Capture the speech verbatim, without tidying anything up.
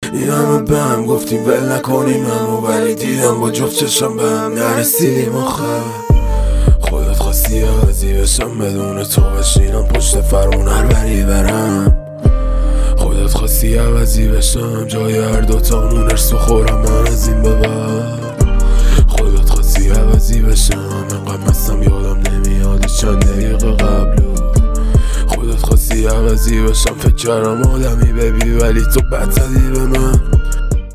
این همه به هم گفتیم ول نکنیم همو، ولی دیدم با جفت چشم به هم نرسیدیم آخه. خودت خواستی عوضی بشم بدون تو بشینم پشت فرمون هر بری برم. خودت خواستی عوضی بشم جای هر دوتامون ارس بخورم من از این ببر. خودت خواستی عوضی بشم انقدر مستم یادم نمیاد چند دقیقه قبلو. خودت خواستی عوضی بشم فکر کردم آدمی ببی ولی تو بد زدی به من.